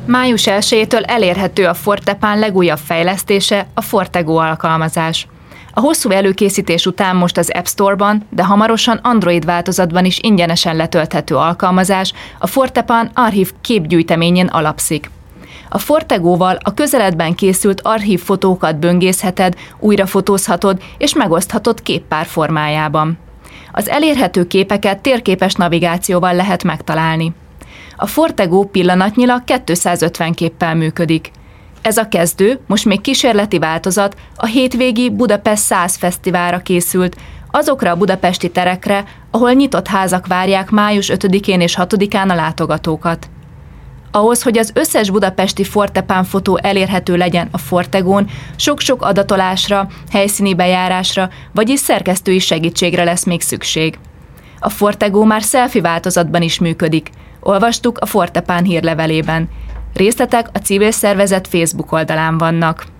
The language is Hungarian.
Május 1-től elérhető a Fortepan legújabb fejlesztése, a Fortego alkalmazás. A hosszú előkészítés után most az App Store-ban, de hamarosan Android változatban is ingyenesen letölthető alkalmazás a Fortepan archív képgyűjteményén alapszik. A Fortegóval a közeledben készült archív fotókat böngészheted, újrafotózhatod és megoszthatod képpár formájában. Az elérhető képeket térképes navigációval lehet megtalálni. A Fortego pillanatnyilag 250 képpel működik. Ez a kezdő, most még kísérleti változat a hétvégi Budapest 100 fesztiválra készült, azokra a budapesti terekre, ahol nyitott házak várják május 5-én és 6-án a látogatókat. Ahhoz, hogy az összes budapesti Fortepan fotó elérhető legyen a Fortegón, sok-sok adatolásra, helyszíni bejárásra, vagyis szerkesztői segítségre lesz még szükség. A Fortego már selfie változatban is működik. Olvastuk a Fortepan hírlevelében. Részletek a civil szervezet Facebook oldalán vannak.